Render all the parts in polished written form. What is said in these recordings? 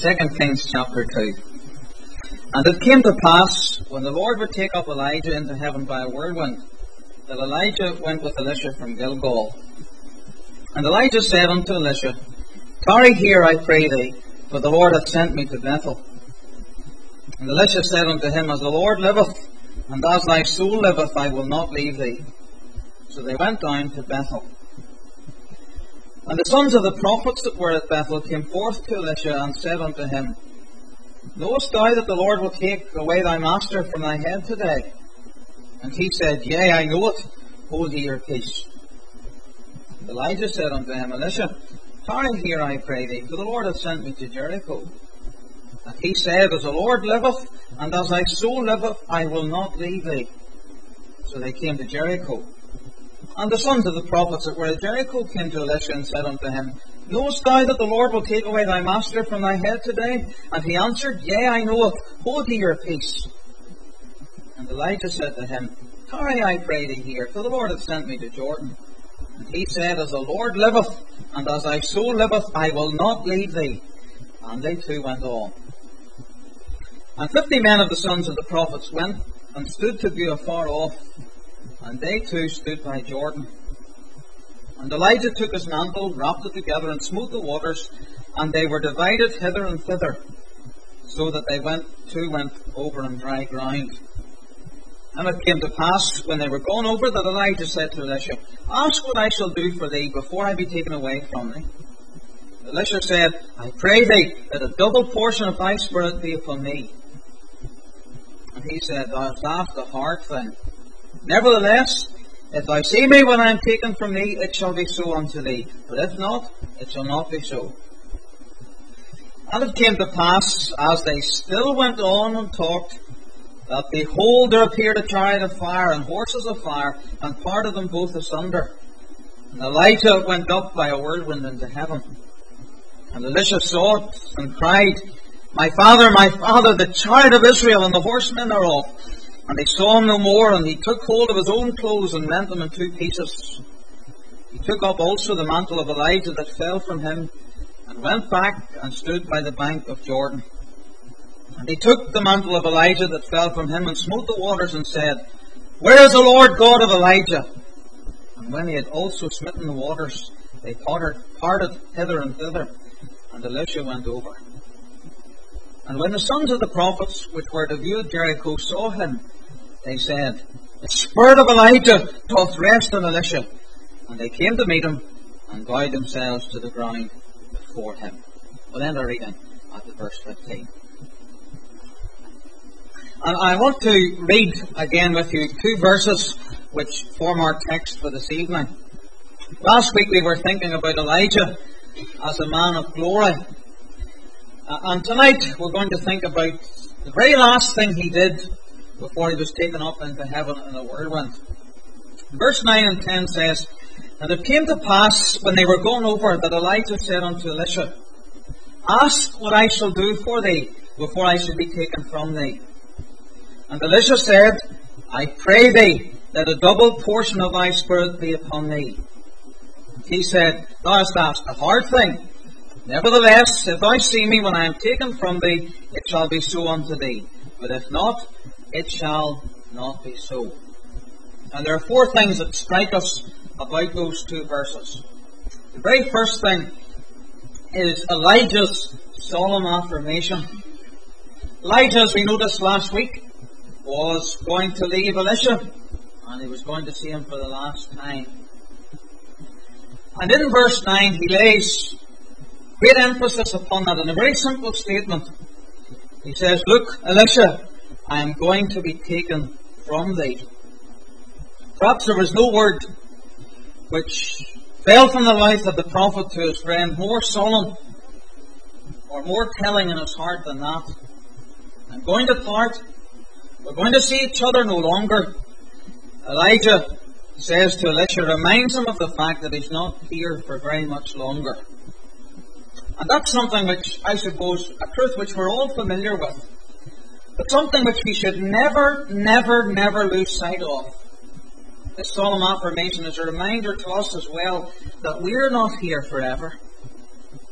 2 Kings chapter 2. And it came to pass, when the Lord would take up Elijah into heaven by a whirlwind, that Elijah went with Elisha from Gilgal. And Elijah said unto Elisha, Tarry here, I pray thee, for the Lord hath sent me to Bethel. And Elisha said unto him, As the Lord liveth, and as thy soul liveth, I will not leave thee. So they went down to Bethel. And the sons of the prophets that were at Bethel came forth to Elisha, and said unto him, Knowest thou that the Lord will take away thy master from thy head today? And he said, Yea, I know it. Hold ye your peace. And Elijah said unto him, Elisha, tarry here, I pray thee, for the Lord hath sent me to Jericho. And he said, As the Lord liveth, and as thy soul liveth, I will not leave thee. So they came to Jericho. And the sons of the prophets that were at Jericho came to Elisha and said unto him, Knowest thou that the Lord will take away thy master from thy head today? And he answered, Yea, I know it. Hold ye your peace. And Elijah said to him, Tarry, I pray thee here, for the Lord hath sent me to Jordan. And he said, As the Lord liveth, and as thy soul liveth, I will not leave thee. And they two went on. And 50 men of the sons of the prophets went, and stood to view afar off. And they too stood by Jordan. And Elijah took his mantle, wrapped it together, and smote the waters, and they were divided hither and thither, so that they went over on dry ground. And it came to pass, when they were gone over, that Elijah said to Elisha, Ask what I shall do for thee before I be taken away from thee. Elisha said, I pray thee that a double portion of thy spirit be upon me. And he said, Thou hast asked a hard thing. Nevertheless, if thou see me when I am taken from thee, it shall be so unto thee. But if not, it shall not be so. And it came to pass, as they still went on and talked, that behold, there appeared a chariot of fire and horses of fire, and parted them both asunder. And Elijah went up by a whirlwind into heaven. And Elisha saw it and cried, my father, the chariot of Israel and the horsemen thereof. And they saw him no more, and he took hold of his own clothes and rent them in two pieces. He took up also the mantle of Elijah that fell from him, and went back and stood by the bank of Jordan. And he took the mantle of Elijah that fell from him, and smote the waters, and said, Where is the Lord God of Elijah? And when he had also smitten the waters, they parted hither and thither, and Elisha went over. And when the sons of the prophets which were to view Jericho saw him, they said, The spirit of Elijah doth rest on Elisha. And they came to meet him, and bowed themselves to the ground before him. We'll end our reading at verse 15. And I want to read again with you two verses which form our text for this evening. Last week we were thinking about Elijah as a man of glory. And tonight we're going to think about the very last thing he did before he was taken up into heaven in a whirlwind. Verse 9 and 10 says, And it came to pass, when they were gone over, that Elijah said unto Elisha, Ask what I shall do for thee before I should be taken from thee. And Elisha said, I pray thee that a double portion of thy spirit be upon thee. And he said, Thou hast asked a hard thing. Nevertheless, if thou see me when I am taken from thee, it shall be so unto thee. But if not, it shall not be so. And there are four things that strike us about those two verses. The very first thing is Elijah's solemn affirmation. Elijah, as we noticed last week, was going to leave Elisha, and he was going to see him for the last time. And in verse 9 he lays great emphasis upon that in a very simple statement. He says, Look, Elisha, I am going to be taken from thee. Perhaps there was no word which fell from the mouth of the prophet to his friend more solemn or more telling in his heart than that. I'm going to part. We're going to see each other no longer. Elijah says to Elisha, reminds him of the fact that he's not here for very much longer. And that's something which, I suppose, a truth which we're all familiar with. But something which we should never lose sight of. This solemn affirmation is a reminder to us as well that we're not here forever.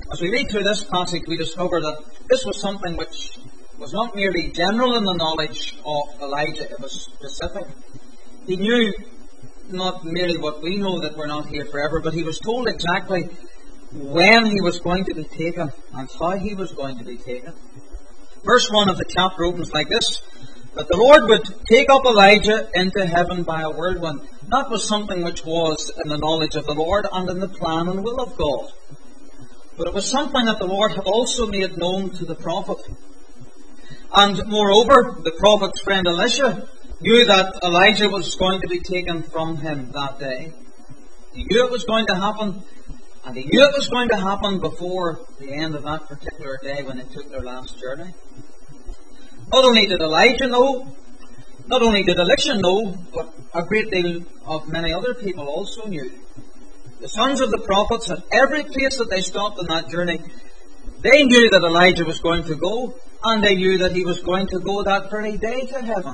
As we read through this passage, we discover that this was something which was not merely general in the knowledge of Elijah, it was specific. He knew not merely what we know, that we're not here forever, but he was told exactly when he was going to be taken and how he was going to be taken. Verse 1 of the chapter opens like this: that the Lord would take up Elijah into heaven by a whirlwind. That was something which was in the knowledge of the Lord and in the plan and will of God. But it was something that the Lord had also made known to the prophet. And moreover, the prophet's friend Elisha knew that Elijah was going to be taken from him that day. He knew it was going to happen, and he knew it was going to happen before the end of that particular day when they took their last journey. Not only did Elijah know, not only did Elisha know, but a great deal of many other people also knew. The sons of the prophets, at every place that they stopped on that journey, they knew that Elijah was going to go, and they knew that he was going to go that very day to heaven.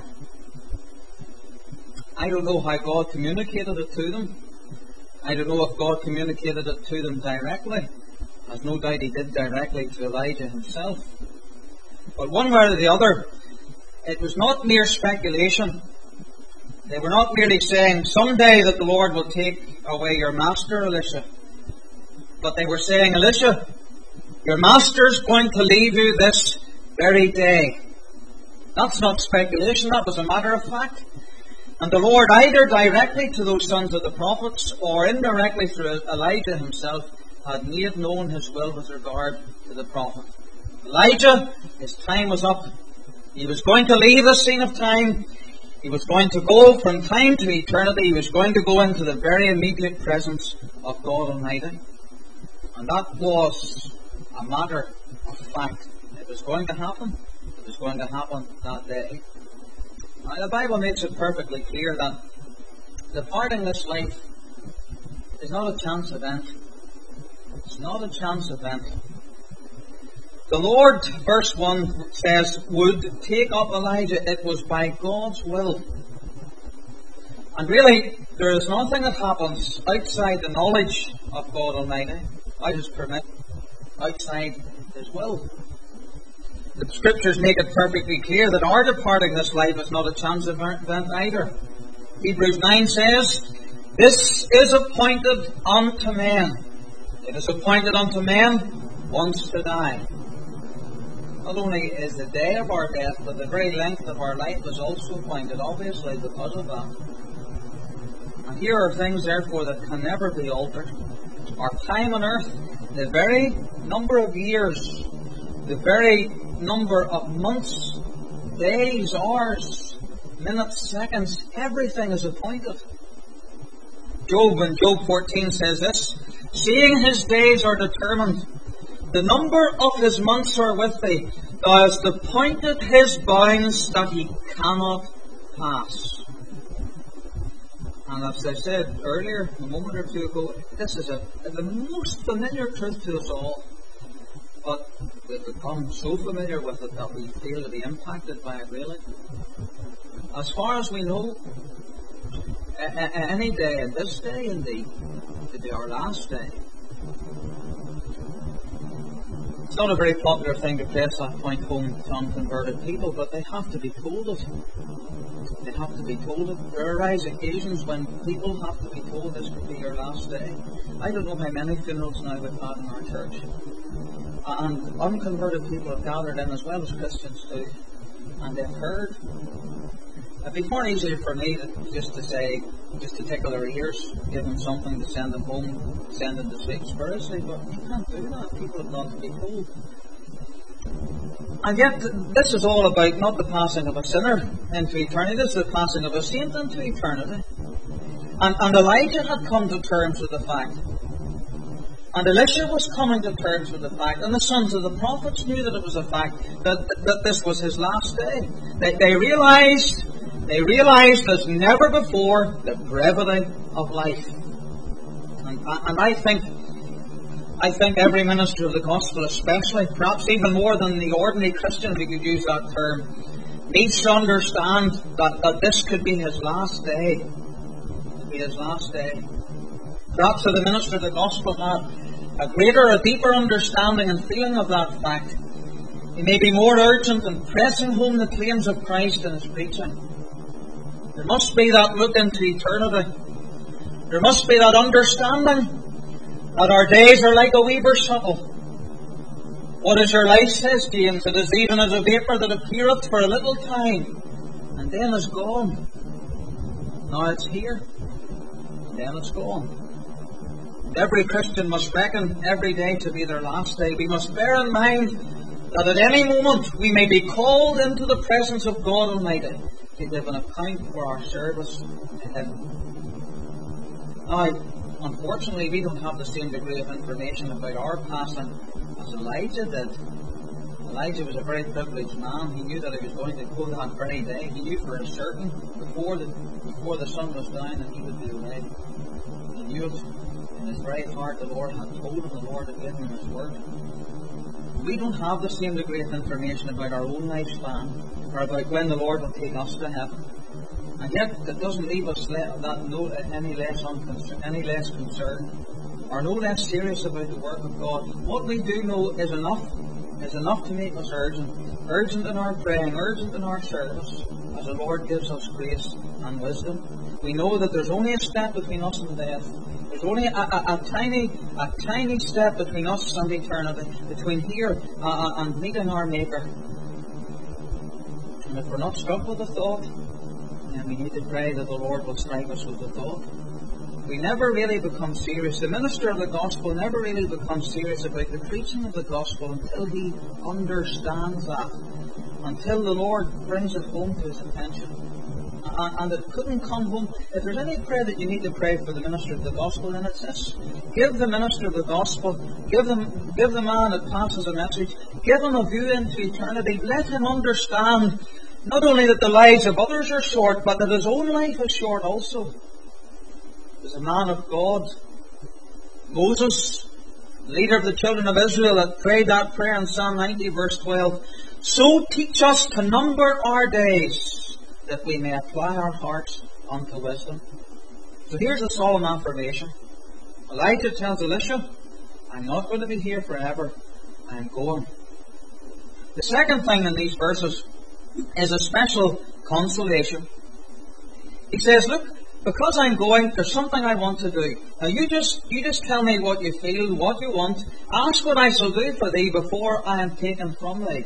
I don't know how God communicated it to them. I don't know if God communicated it to them directly, as no doubt he did directly to Elijah himself. But one way or the other, it was not mere speculation. They were not merely saying, someday that the Lord will take away your master, Elisha. But they were saying, Elisha, your master's going to leave you this very day. That's not speculation, that was a matter of fact. And the Lord, either directly to those sons of the prophets or indirectly through Elijah himself, had made known his will with regard to the prophet. Elijah, his time was up. He was going to leave the scene of time. He was going to go from time to eternity. He was going to go into the very immediate presence of God Almighty. And that was a matter of fact. It was going to happen. It was going to happen that day. Now, the Bible makes it perfectly clear that departing this life is not a chance event. It's not a chance event. The Lord, verse 1 says, would take up Elijah. It was by God's will. And really, there is nothing that happens outside the knowledge of God Almighty, out His permission, outside His will. The Scriptures make it perfectly clear that our departing this life is not a chance event either. Hebrews 9 says, this is appointed unto men. It is appointed unto men once to die. Not only is the day of our death, but the very length of our life is also appointed, obviously, because of that. And here are things, therefore, that can never be altered. Our time on earth, the very number of years, the very number of months, days, hours, minutes, seconds, everything is appointed. Job in Job 14 says this, seeing his days are determined, the number of his months are with thee. Thou hast appointed his bounds that he cannot pass. And as I said earlier, a moment or two ago, this is the most familiar truth to us all. But we've become so familiar with it that we feel to be impacted by it, really. As far as we know, any day, and this day indeed, to be our last day. It's not a very popular thing to press that point home to unconverted people, but they have to be told it. They have to be told it. There arise occasions when people have to be told this could be your last day. I don't know how many funerals now we've had in our church. And unconverted people have gathered in as well as Christians too. And they've heard. It'd be more easier for me just to tickle their ears, give them something to send them home, send them to sleep spiritually, but you can't do that. People have got to be told. And yet, this is all about not the passing of a sinner into eternity, this is the passing of a saint into eternity. And Elijah had come to terms with the fact. And Elisha was coming to terms with the fact, and the sons of the prophets knew that it was a fact, that this was his last day. They realized as never before the brevity of life. And I think every minister of the gospel especially, perhaps even more than the ordinary Christian, if you could use that term, needs to understand that this could be his last day. It could be his last day. Perhaps for the minister of the gospel, a greater, a deeper understanding and feeling of that fact. He may be more urgent in pressing home the claims of Christ in his preaching. There must be that look into eternity. There must be that understanding that our days are like a weaver's shuttle. What is your life, says James? It is even as a vapour that appeareth for a little time, and then is gone. Now it's here, then it's gone. Every Christian must reckon every day to be their last day. We must bear in mind that at any moment we may be called into the presence of God Almighty to give an account for our service to Him. Now, unfortunately, we don't have the same degree of information about our passing as Elijah did. Elijah was a very privileged man. He knew that he was going to go that very day. He knew for certain before the sun was down that he would be away. He knew it in his very heart. The Lord had told him, the Lord had given him his word. We don't have the same degree of information about our own lifespan or about when the Lord will take us to heaven. And yet, it doesn't leave us any less concerned or no less serious about the work of God. What we do know is enough to make us urgent in our praying, urgent in our service, as the Lord gives us grace and wisdom. We know that there's only a step between us and death. There's only a tiny step between us and eternity, between here and meeting our Maker. And if we're not struck with the thought, then we need to pray that the Lord will strike us with the thought. We never really become serious. The minister of the gospel never really becomes serious about the preaching of the gospel until he understands that, until the Lord brings it home to his attention. And it couldn't come home. If there's any prayer that you need to pray for the minister of the gospel, then it's this: give the minister of the gospel, give the man that passes a message, give him a view into eternity. Let him understand not only that the lives of others are short, but that his own life is short also. As a man of God, Moses, leader of the children of Israel, that prayed that prayer in Psalm 90 verse 12, so teach us to number our days, that we may apply our hearts unto wisdom. So here's a solemn affirmation. Elijah tells Elisha, I'm not going to be here forever, I'm going. The second thing in these verses is a special consolation. He says, look, because I'm going, there's something I want to do. Now you just tell me what you feel, what you want. Ask what I shall do for thee before I am taken from thee.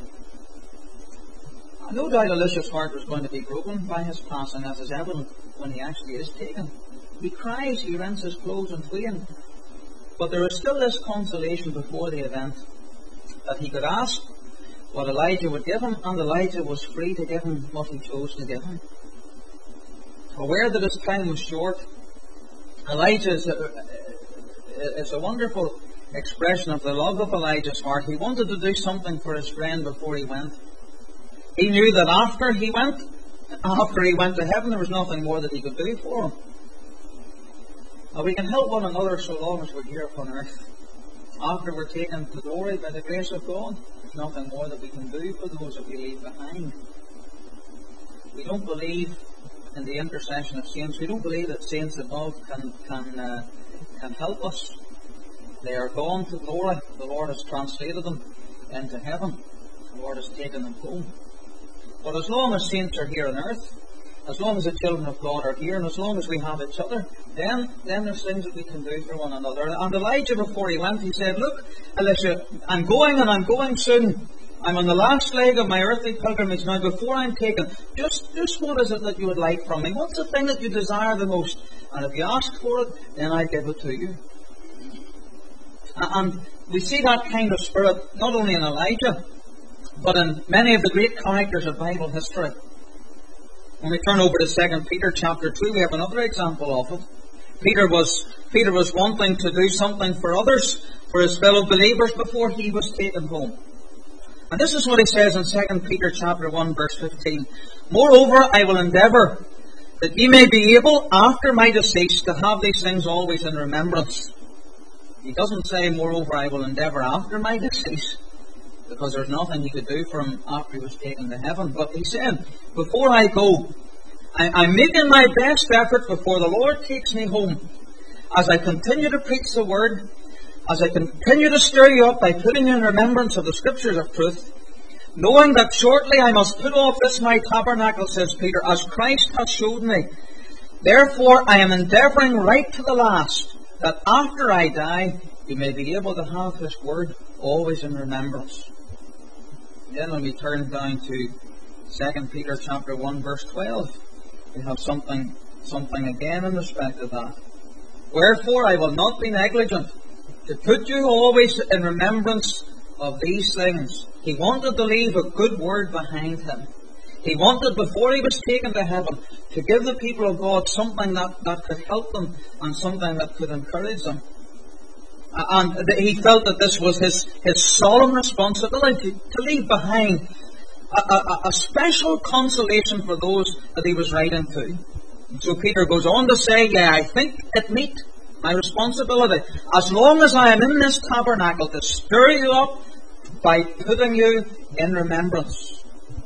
No doubt Elisha's heart was going to be broken by his passing, as is evident when he actually is taken. He cries, he rents his clothes and fleeing. But there is still this consolation before the event, that he could ask what Elijah would give him, and Elijah was free to give him what he chose to give him. Aware that his time was short, Elijah is a wonderful expression of the love of Elijah's heart. He wanted to do something for his friend before he went. He knew that after he went to heaven, there was nothing more that he could do for him. Now we can help one another so long as we're here upon earth. After we're taken to glory by the grace of God, there's nothing more that we can do for those that we leave behind. We don't believe in the intercession of saints. We don't believe that saints above can help us. They are gone to glory. The Lord has translated them into heaven. The Lord has taken them home. But as long as saints are here on earth, as long as the children of God are here, and as long as we have each other, then there's things that we can do for one another. And Elijah, before he went, he said, look, Elisha, I'm going, and I'm going soon. I'm on the last leg of my earthly pilgrimage now. Before I'm taken, just what is it that you would like from me? What's the thing that you desire the most? And if you ask for it, then I give it to you. And we see that kind of spirit not only in Elijah, but in many of the great characters of Bible history. When we turn over to 2 Peter chapter 2, we have another example of it. Peter was wanting to do something for others, for his fellow believers, before he was taken home. And this is what he says in 2 Peter chapter 1 verse 15. Moreover, I will endeavour that ye may be able, after my decease, to have these things always in remembrance. He doesn't say, moreover, I will endeavour after my decease, because there's nothing he could do for him after he was taken to heaven. But he said, before I go, I'm making my best effort before the Lord takes me home, as I continue to preach the word, as I continue to stir you up by putting you in remembrance of the Scriptures of truth, knowing that shortly I must put off this my tabernacle, says Peter, as Christ has showed me. Therefore I am endeavouring right to the last, that after I die, you may be able to have this word always in remembrance. Then when we turn down to 2 Peter chapter 1 verse 12, we have something again in respect of that. Wherefore I will not be negligent to put you always in remembrance of these things. He wanted to leave a good word behind him. He wanted, before he was taken to heaven, to give the people of God something that could help them and something that could encourage them. And he felt that this was his solemn responsibility to leave behind a special consolation for those that he was writing to. So Peter goes on to say, I think it meet my responsibility, as long as I am in this tabernacle, to stir you up by putting you in remembrance.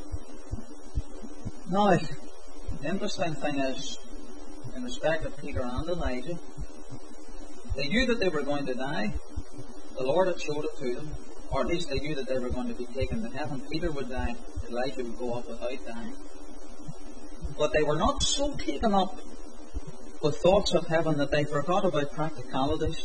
Now, the interesting thing is, in respect of Peter and Elijah, they knew that they were going to die. The Lord had showed it to them, or at least they knew that they were going to be taken to heaven. Peter would die, Elijah would go up without dying. But they were not so taken up with thoughts of heaven that they forgot about practicalities.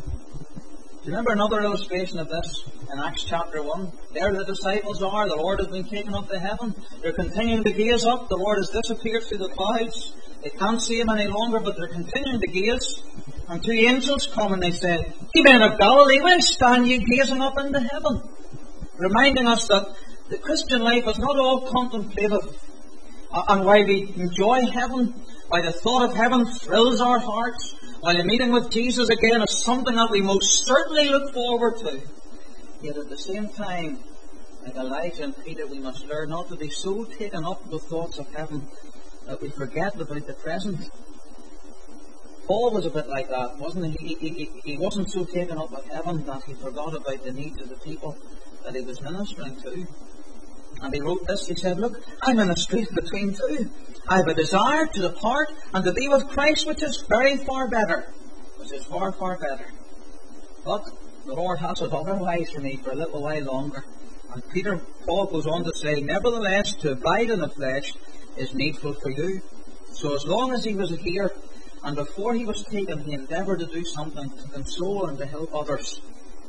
Do you remember another illustration of this in Acts chapter 1? There the disciples are, the Lord has been taken up to heaven. They're continuing to gaze up, the Lord has disappeared through the clouds. They can't see him any longer, but they're continuing to gaze. And two angels come and they say, Ye men of Galilee, why stand ye gazing up into heaven? Reminding us that the Christian life is not all contemplative. And while we enjoy heaven, while the thought of heaven thrills our hearts, while the meeting with Jesus again is something that we most certainly look forward to, yet at the same time, like Elijah and Peter, we must learn not to be so taken up with thoughts of heaven that we forget about the present. Paul was a bit like that, wasn't he? He wasn't so taken up with heaven that he forgot about the needs of the people that he was ministering to. And he wrote this, he said, Look, I'm in a strait between two. I have a desire to depart and to be with Christ, which is very far better. Which is far, far better. But the Lord has it otherwise for me for a little while longer. And Paul goes on to say, Nevertheless, to abide in the flesh is needful for you. So as long as he was here, and before he was taken, he endeavoured to do something to console and to help others.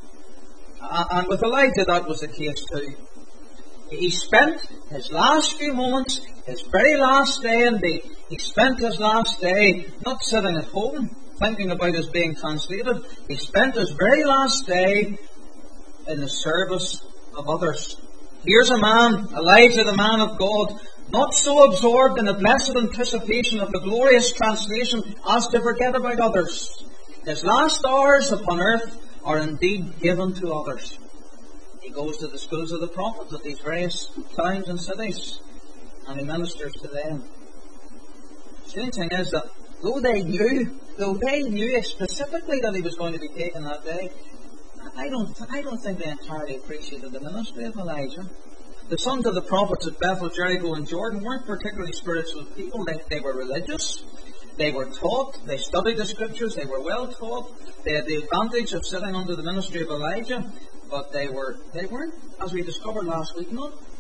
And with Elijah, that was the case too. He spent his last few moments, his very last day indeed, he spent his last day not sitting at home thinking about his being translated. He spent his very last day in the service of others. Here's a man, Elijah, the man of God, not so absorbed in the blessed anticipation of the glorious translation as to forget about others. His last hours upon earth are indeed given to others. He goes to the schools of the prophets at these various towns and cities, and he ministers to them. The strange thing is that though they knew specifically that he was going to be taken that day, I don't think they entirely appreciated the ministry of Elijah. The sons of the prophets at Bethel, Jericho and Jordan weren't particularly spiritual people. They were religious. They were taught. They studied the Scriptures. They were well taught. They had the advantage of sitting under the ministry of Elijah. But they weren't, as we discovered last week,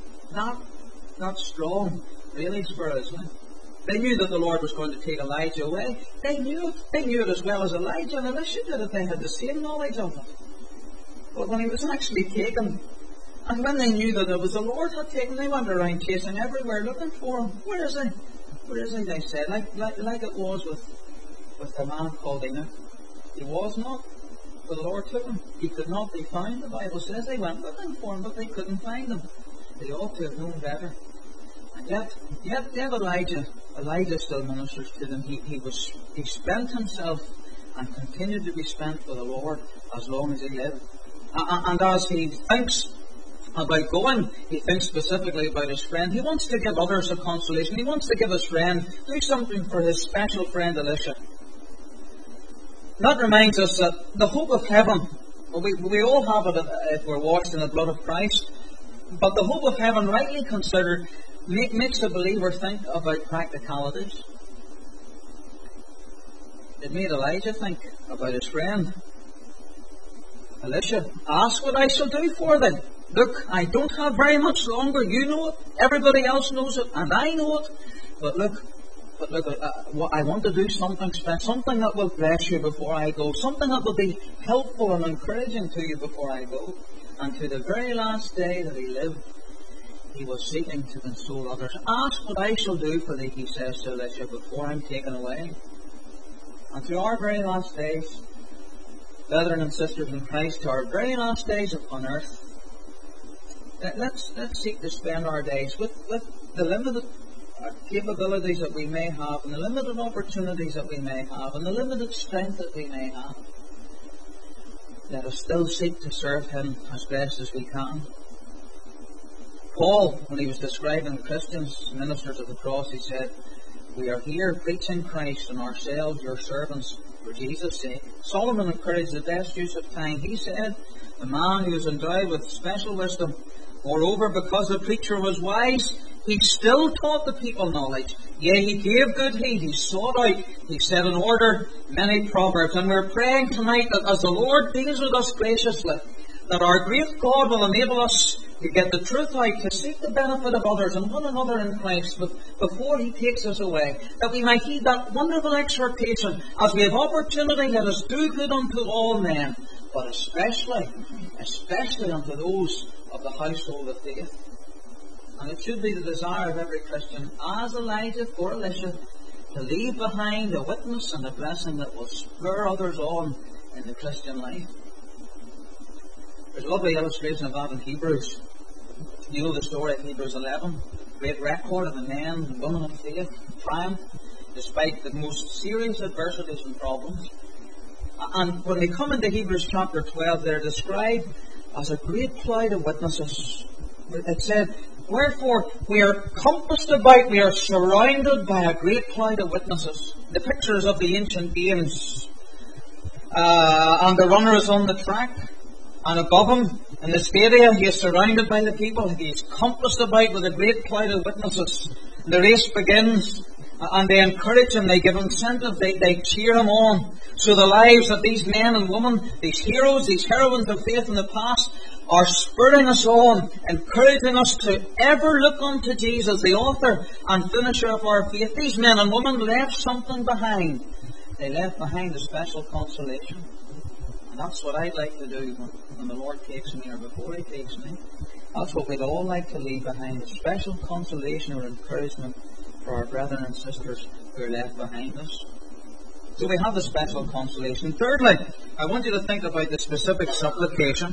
not strong, really, spiritually. They knew that the Lord was going to take Elijah away. They knew it as well as Elijah and Elisha did it. They had the same knowledge of it. But when he was actually taken, and when they knew that it was the Lord had taken, they went around chasing everywhere looking for him. Where is he? Where is he? They said, like it was with the man called Enoch. He was not. The Lord took him. He could not be found. The Bible says they went looking for him, but they couldn't find him. They ought to have known better. And yet Elijah still ministers to them. He spent himself and continued to be spent for the Lord as long as he lived. And as he thinks about going, he thinks specifically about his friend. He wants to give others a consolation. He wants to give his friend, do something for his special friend Elisha. That reminds us that the hope of heaven, we all have it if we're washed in the blood of Christ, but the hope of heaven, rightly considered, makes the believer think about practicalities. It made Elijah think about his friend. Elisha, ask what I shall do for thee. Look, I don't have very much longer. You know it. Everybody else knows it. And I know it. But look, I want to do something special. Something that will bless you before I go. Something that will be helpful and encouraging to you before I go. And to the very last day that he lived, he was seeking to console others. Ask what I shall do for thee, he says to Elisha, before I'm taken away. And to our very last days, brethren and sisters in Christ, to our very last days upon earth, let's seek to spend our days with the limited capabilities that we may have, and the limited opportunities that we may have, and the limited strength that we may have. Let us still seek to serve him as best as we can. Paul, when he was describing Christians, ministers of the cross, he said, we are here preaching Christ and ourselves your servants for Jesus' sake. Solomon encouraged the best use of time. He said, the man who was endowed with special wisdom, moreover, because the preacher was wise, he still taught the people knowledge. Yea, he gave good heed. He sought out. He set in order many proverbs. And we're praying tonight that as the Lord deals with us graciously, that our great God will enable us to get the truth out, to seek the benefit of others and one another in Christ before he takes us away. That we might heed that wonderful exhortation, as we have opportunity, let us do good unto all men, but especially unto those of the household of faith. And it should be the desire of every Christian, as Elijah for Elisha, to leave behind a witness and a blessing that will spur others on in the Christian life. There's a lovely illustration of that in Hebrews. You know the story of Hebrews 11. Great record of the men and women of faith triumph despite the most serious adversities and problems. And when we come into Hebrews chapter 12, they're described as a great cloud of witnesses. It said, wherefore we are compassed about, we are surrounded by a great cloud of witnesses. The pictures of the ancient games. And the runner is on the track. And above him, in the stadia, he is surrounded by the people. He is compassed about with a great cloud of witnesses. The race begins, and they encourage him, they give incentive, they cheer him on. So the lives of these men and women, these heroes, these heroines of faith in the past, are spurring us on, encouraging us to ever look unto Jesus, the author and finisher of our faith. These men and women left something behind. They left behind a special consolation. And that's what I'd like to do when the Lord takes me, or before he takes me. That's what we'd all like to leave behind, a special consolation or encouragement for our brethren and sisters who are left behind us. So we have the special consolation. Thirdly, I want you to think about the specific supplication.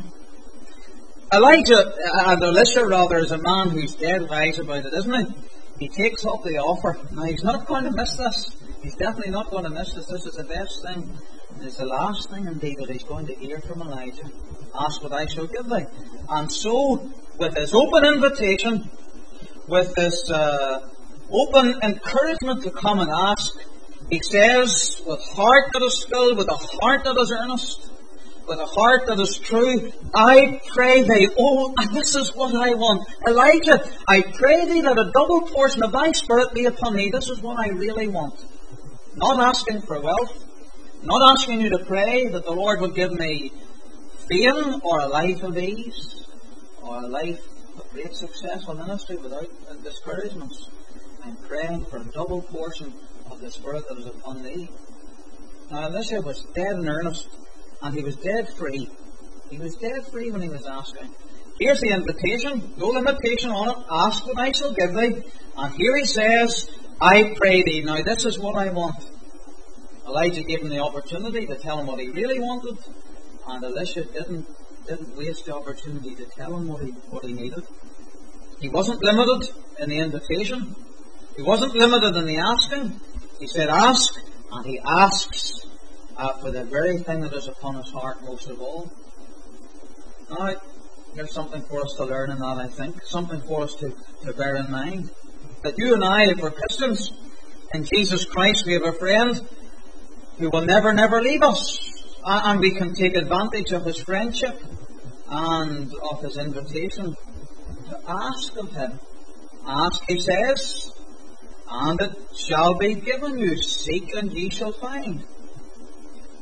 Elisha rather, is a man who's dead wise about it, isn't he? He takes up the offer. Now, he's not going to miss this. He's definitely not going to miss this. This is the best thing. It's the last thing indeed that he's going to hear from Elijah. Ask what I shall give thee. And so, with this open invitation, with this open encouragement to come and ask, he says, with heart that is filled, with a heart that is earnest, with a heart that is true, I pray thee, and this is what I want. Elijah, I pray thee that a double portion of thy spirit be upon me. This is what I really want. Not asking for wealth, not asking you to pray that the Lord would give me fame or a life of ease or a life of great successful ministry without discouragements. I'm praying for a double portion of the Spirit that is upon thee. Now Elisha was dead in earnest, and he was dead free. He was dead free when he was asking. Here's the invitation, no limitation on it. Ask what I shall give thee. And here he says, I pray thee. Now this is what I want. Elijah gave him the opportunity to tell him what he really wanted, and Elisha didn't waste the opportunity to tell him what he needed. He wasn't limited in the invitation. He wasn't limited in the asking. He said ask, and he asks for the very thing that is upon his heart most of all. Now, there's something for us to learn in that, I think. Something for us to bear in mind. That you and I, if we're Christians in Jesus Christ, we have a friend who will never leave us. And we can take advantage of his friendship and of his invitation to ask of him. Ask, he says, and it shall be given you. Seek and ye shall find.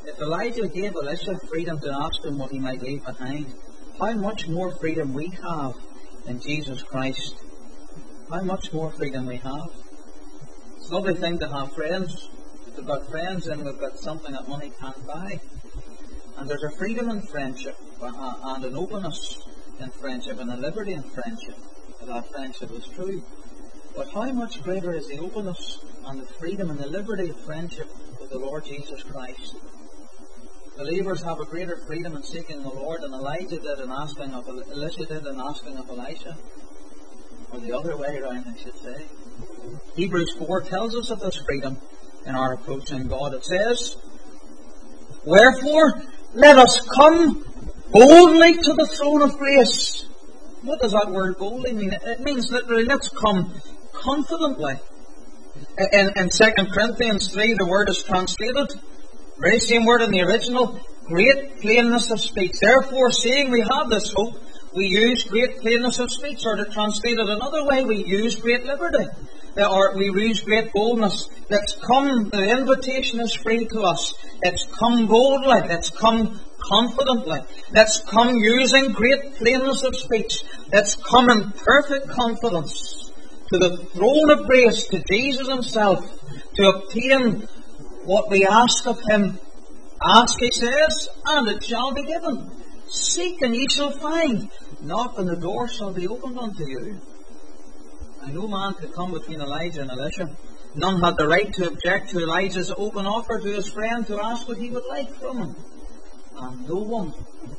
If Elijah gave Elisha freedom to ask him what he might leave behind, how much more freedom we have in Jesus Christ. How much more freedom we have. It's a lovely thing to have friends. We've got friends and we've got something that money can't buy. And there's a freedom in friendship and an openness in friendship and a liberty in friendship. That friendship is true. But how much greater is the openness and the freedom and the liberty of friendship with the Lord Jesus Christ? Believers have a greater freedom in seeking the Lord than Elijah did in asking of Elisha did in asking of Elisha. Or the other way around, I should say. Hebrews 4 tells us of this freedom in our approaching God. It says, "Wherefore, let us come boldly to the throne of grace." What does that word boldly mean? It means literally, let's come confidently. In 2 Corinthians 3, the word is translated, very same word in the original, great plainness of speech. Therefore, seeing we have this hope, we use great plainness of speech. Or to translate it another way, we use great liberty. Or we use great boldness. Let's come, the invitation is free to us. Let's come boldly. Let's come confidently. Let's come using great plainness of speech. Let's come in perfect confidence to the throne of grace, to Jesus Himself, to obtain what we ask of Him. Ask, He says, and it shall be given. Seek and ye shall find. Knock and the door shall be opened unto you. And no man could come between Elijah and Elisha. None had the right to object to Elijah's open offer to his friend to ask what he would like from him. And no one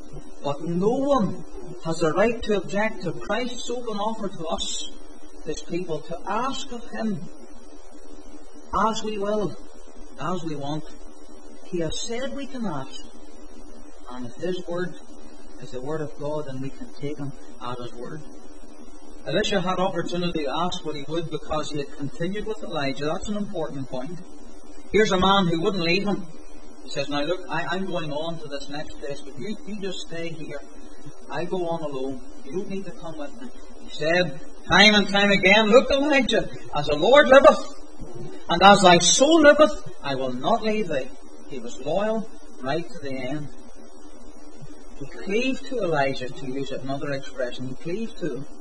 has the right to object to Christ's open offer to us, His people, to ask of Him as we will, as we want. He has said we can ask. And if His word is the word of God, then we can take Him at His word. Elisha had opportunity to ask what he would because he had continued with Elijah. That's an important point. Here's a man who wouldn't leave him. He says, "Now look, I'm going on to this next place, but you just stay here. I go on alone. You don't need to come with me." He said time and time again, "Look, Elijah, as the Lord liveth, and as thy soul liveth, I will not leave thee." He was loyal right to the end. He cleaved to Elijah, to use another expression. He cleaved to him.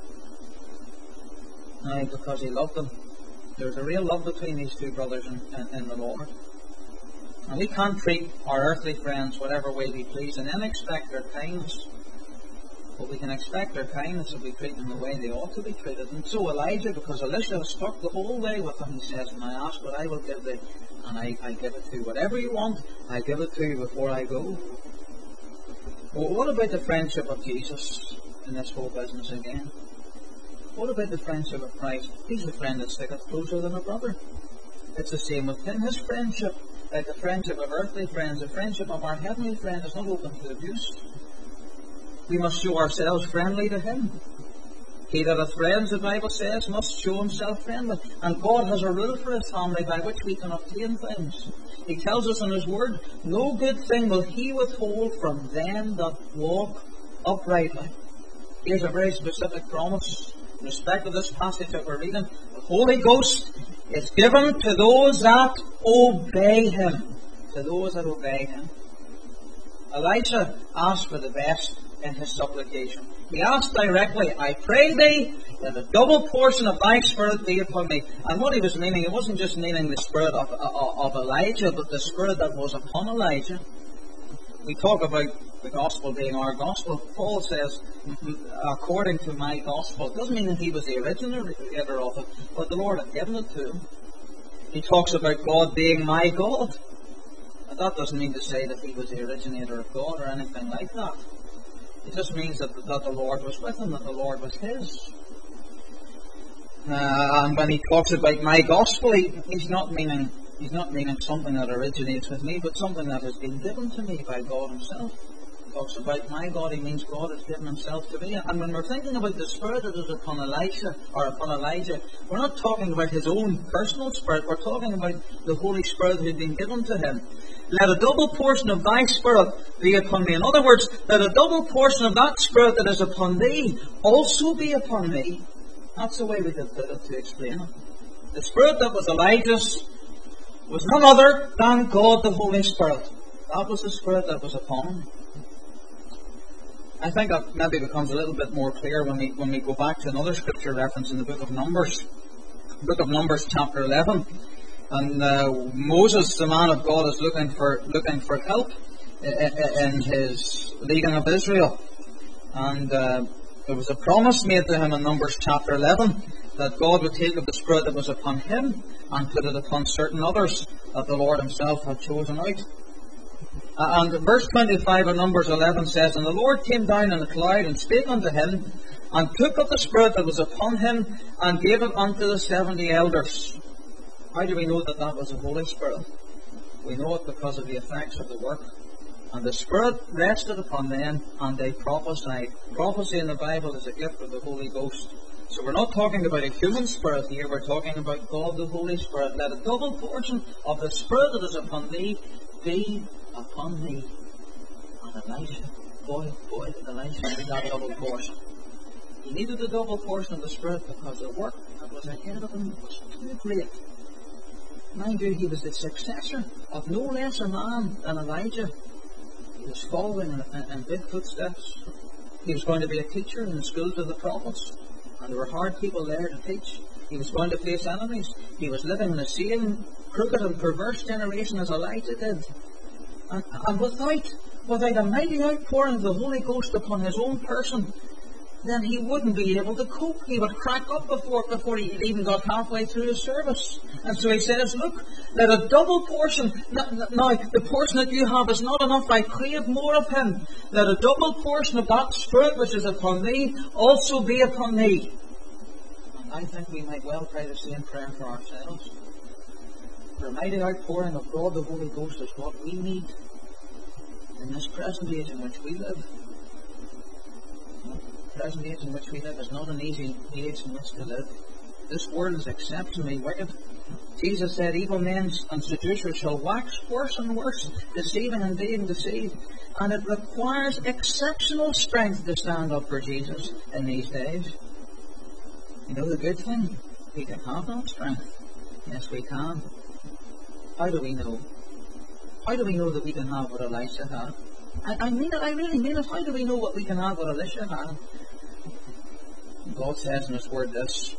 Now, because he loved him. There's a real love between these two brothers in the Lord. And we can't treat our earthly friends whatever way we please and then expect their kindness. But we can expect their kindness if we treat them the way they ought to be treated. And so Elijah, because Elisha has stuck the whole way with him, he says, "When I ask what I will give thee, and I give it to you. Whatever you want, I give it to you before I go." Well, what about the friendship of Jesus in this whole business again? What about the friendship of Christ? He's a friend that sticketh closer than a brother. It's the same with Him. His friendship, like the friendship of earthly friends, the friendship of our heavenly friend, is not open to abuse. We must show ourselves friendly to Him. He that hath friends, the Bible says, must show himself friendly. And God has a rule for His family by which we can obtain things. He tells us in His Word, "No good thing will He withhold from them that walk uprightly." Here's a very specific promise. In respect of this passage that we're reading, the Holy Ghost is given to those that obey Him. To those that obey Him. Elisha asked for the best in his supplication. He asked directly, "I pray thee, that a double portion of thy Spirit be upon me." And what he was meaning, it wasn't just meaning the Spirit of Elijah, but the Spirit that was upon Elijah. We talk about the gospel being our gospel. Paul says, "according to my gospel." It doesn't mean that he was the originator of it, but the Lord had given it to him. He talks about God being my God. And that doesn't mean to say that he was the originator of God or anything like that. It just means that the Lord was with him, that the Lord was his. And when he talks about my gospel, he's not meaning something that originates with me, but something that has been given to me by God Himself. He talks about my God, he means God has given Himself to me. And when we're thinking about the Spirit that is upon Elisha, or upon Elijah, we're not talking about his own personal Spirit, we're talking about the Holy Spirit who had been given to him. "Let a double portion of thy Spirit be upon me." In other words, let a double portion of that Spirit that is upon thee also be upon me. That's the way we could put it to explain it. The Spirit that was Elijah's was none other than God the Holy Spirit. That was the Spirit that was upon him. I think that maybe becomes a little bit more clear when we go back to another scripture reference in the book of Numbers. Book of Numbers chapter 11. And Moses, the man of God, is looking for help in his leading of Israel. And there was a promise made to him in Numbers chapter 11 that God would take of the Spirit that was upon him and put it upon certain others that the Lord himself had chosen out. And verse 25 of Numbers 11 says, And the Lord came down in a cloud and spake unto him, and took of the Spirit that was upon him, and gave it unto the 70 elders. How do we know that that was the Holy Spirit? We know it because of the effects of the work. And the Spirit rested upon them, and they prophesied. Prophecy in the Bible is a gift of the Holy Ghost. So we're not talking about a human spirit here, we're talking about God the Holy Spirit. Let a double portion of the Spirit that is upon thee be upon thee. And Elisha, boy, did Elisha need that double portion. He needed the double portion of the Spirit because the work that was ahead of him was too great. Mind you, he was the successor of no less a man than Elijah. He was following in big footsteps. He was going to be a teacher in the schools of the prophets. And there were hard people there to teach. He was going to face enemies. He was living in the same crooked and perverse generation as Elijah did. And without a mighty outpouring of the Holy Ghost upon his own person, then he wouldn't be able to cope. He would crack up before he even got halfway through his service. And so he says, look, let a double portion, now the portion that you have is not enough, I crave more of him. Let a double portion of that Spirit which is upon thee also be upon thee. And I think we might well pray the same prayer for ourselves. For a mighty outpouring of God the Holy Ghost is what we need in this present age in which we live. The present age in which we live is not an easy age in which to live. This world is exceptionally wicked. Jesus said, evil men and seducers shall wax worse and worse, deceiving and being deceived. And it requires exceptional strength to stand up for Jesus in these days. You know the good thing? We can have that strength. Yes, we can. How do we know? How do we know that we can have what Elisha had? I mean it, I really mean it. How do we know what we can have what Elisha had? God says in His Word this,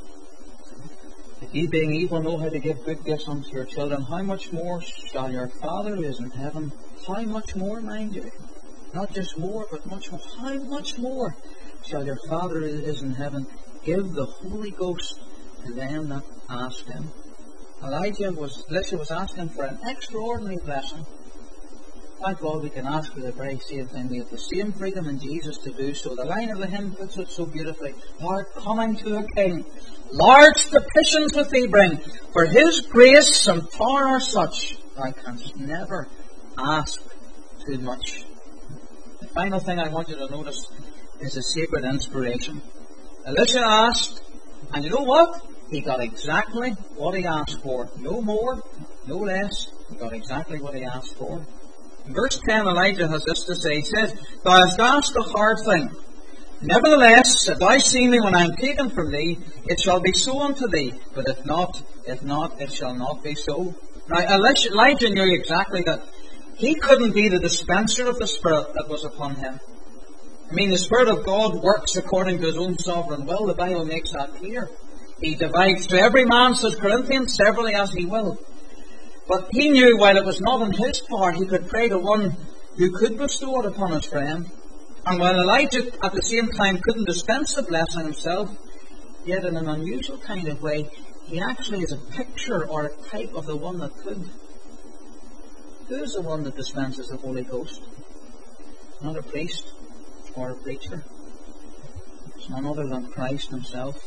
if ye being evil know how to give good gifts unto your children, how much more shall your Father who is in heaven, how much more, mind you, not just more, but much more, how much more shall your Father who is in heaven give the Holy Ghost to them that ask Him? Elisha was asking for an extraordinary blessing. Thank God we can ask for the very same thing. We have the same freedom in Jesus to do so. The line of the hymn puts it so beautifully. Thou art coming to a King. Large petitions with thee bring. For His grace and power are such, thou canst never ask too much. The final thing I want you to notice is a sacred inspiration. Elisha asked, and you know what? He got exactly what he asked for. No more, no less. He got exactly what he asked for. In verse 10, Elijah has this to say. He says, Thou hast asked a hard thing. Nevertheless, if thou see me when I am taken from thee, it shall be so unto thee. But if not, it shall not be so. Now, Elijah knew exactly that he couldn't be the dispenser of the Spirit that was upon him. I mean, the Spirit of God works according to His own sovereign will. The Bible makes that clear. He divides to every man, says Corinthians, severally as He will. But he knew while it was not in his power, he could pray to one who could bestow it upon his friend. And while Elijah at the same time couldn't dispense the blessing himself, yet in an unusual kind of way, he actually is a picture or a type of the one that could. Who is the one that dispenses the Holy Ghost? It's not a priest or a preacher. It's none other than Christ Himself.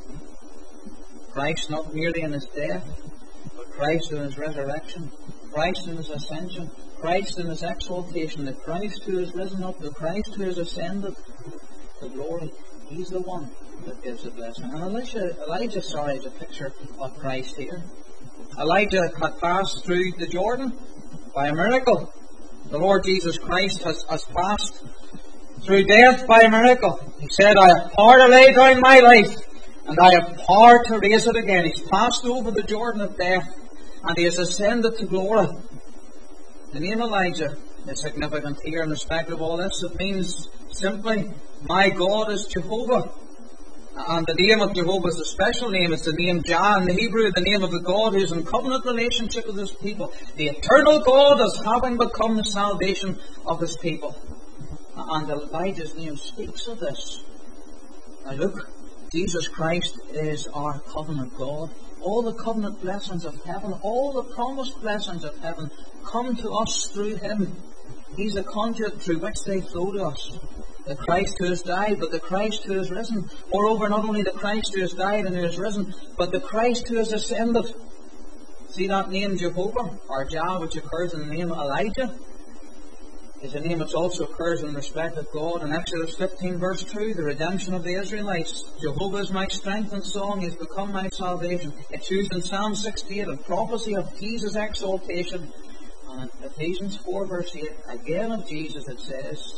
Christ not merely in His death, but Christ in His resurrection, Christ in His ascension, Christ in His exaltation, the Christ who is risen up, the Christ who is ascended to glory. He's the one that gives the blessing. And Elijah is a picture of Christ here. Elijah had passed through the Jordan by a miracle. The Lord Jesus Christ has passed through death by a miracle. He said, I have power to lay down my life, and I have power to raise it again. He's passed over the Jordan of death, and He has ascended to glory. The name Elijah is significant here in respect of all this. It means simply, my God is Jehovah. And the name of Jehovah is a special name. It's the name Jah in the Hebrew, the name of the God who is in covenant relationship with his people. The eternal God as having become the salvation of his people. And Elijah's name speaks of this. Now look, Jesus Christ is our covenant God. All the covenant blessings of heaven, all the promised blessings of heaven come to us through him. He's the conduit through which they flow to us. The Christ who has died, but the Christ who has risen. Moreover, not only the Christ who has died and who has risen, but the Christ who has ascended. See that name Jehovah, or Jah, which occurs in the name Elijah, is a name which also occurs in respect of God in Exodus 15 verse 2, the redemption of the Israelites. Jehovah is my strength and song, he has become my salvation. It's used in Psalm 68, a prophecy of Jesus' exaltation. And in Ephesians 4 verse 8, again of Jesus it says,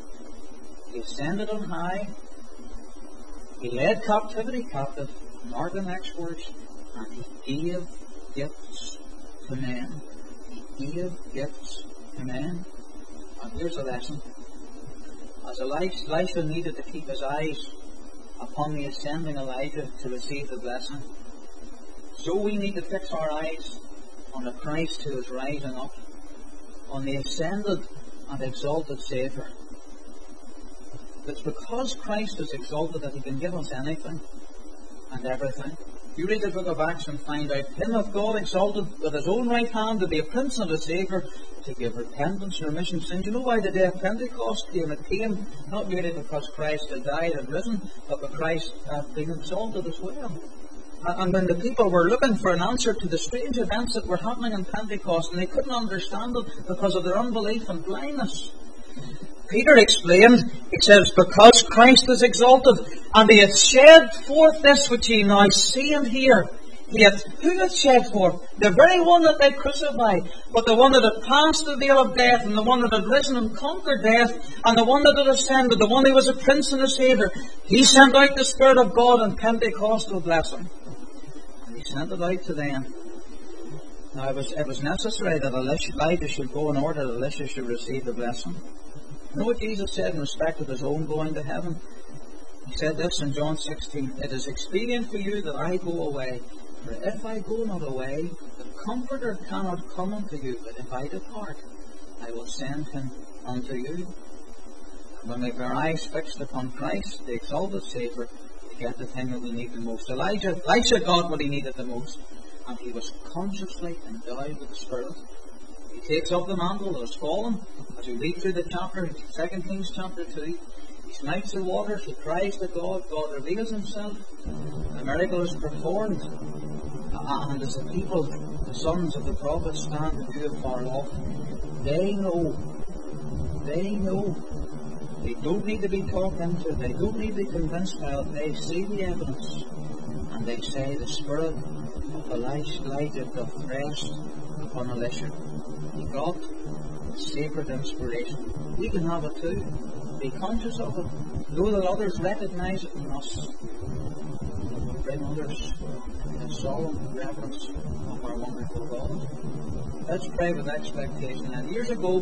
he ascended on high, he led captivity captive, mark the next words, and he gave gifts to men. He gave gifts to men. And here's a lesson. As Elisha needed to keep his eyes upon the ascending Elijah to receive the blessing, so we need to fix our eyes on the Christ who is rising up, on the ascended and exalted Saviour. It's because Christ is exalted that he can give us anything and everything. You read the book of Acts and find out, him hath God exalted with his own right hand to be a Prince and a Saviour, to give repentance and remission of sins. You know why the day of Pentecost came? It came not merely because Christ had died and risen, but because Christ had been exalted as well. And when the people were looking for an answer to the strange events that were happening in Pentecost, and they couldn't understand it because of their unbelief and blindness, Peter explained, he says, because Christ is exalted, and he hath shed forth this which ye now see and hear. Who hath shed forth? The very one that they crucified, but the one that had passed the veil of death, and the one that had risen and conquered death, and the one that had ascended, the one who was a Prince and a Saviour. He sent out the Spirit of God in Pentecostal blessing. And he sent it out to them. Now it was necessary that Elijah should go in order that Elisha should receive the blessing. You know what Jesus said in respect of his own going to heaven? He said this in John 16, it is expedient for you that I go away. For if I go not away, the Comforter cannot come unto you. But if I depart, I will send him unto you. And when we have our eyes fixed upon Christ, the exalted Saviour, we get the thing that we need the most. Elisha got what he needed the most. And he was consciously endowed with the Spirit. He takes up the mantle that has fallen. As we read through the chapter, 2 Kings chapter 2, he smites the waters, he cries to God, God reveals himself, the miracle is performed, and as the people, the sons of the prophets, stand to view afar off, they know, they don't need to be talked into, they don't need to be convinced by it, they see the evidence, and they say, the Spirit of Elijah doth rest upon Elisha. He got sacred inspiration. We can have it too. Be conscious of it. Know that others recognize it in us. Bring others in solemn reverence of our wonderful God. Let's pray with expectation. And years ago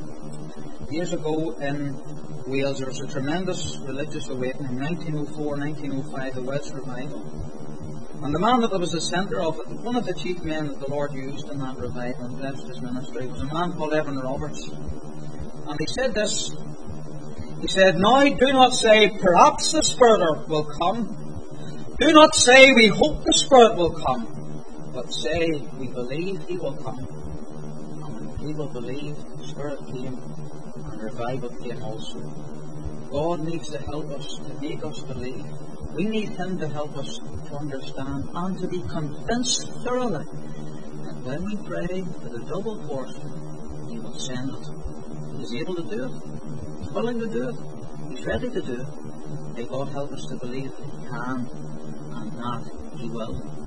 in Wales, there was a tremendous religious awakening. 1904, 1905, the Welsh Revival. And the man that was the centre of it, one of the chief men that the Lord used in that revival and blessed his ministry, was a man called Evan Roberts. And he said this, he said, now do not say, perhaps the Spirit will come. Do not say, we hope the Spirit will come. But say, we believe he will come. And when people believed, the Spirit came, and revival came also. God needs to help us, to make us believe. We need him to help us to understand and to be convinced thoroughly that when we pray for the double portion, he will send it. He's able to do it. He's willing to do it. He's ready to do it. May God help us to believe he can and that he will.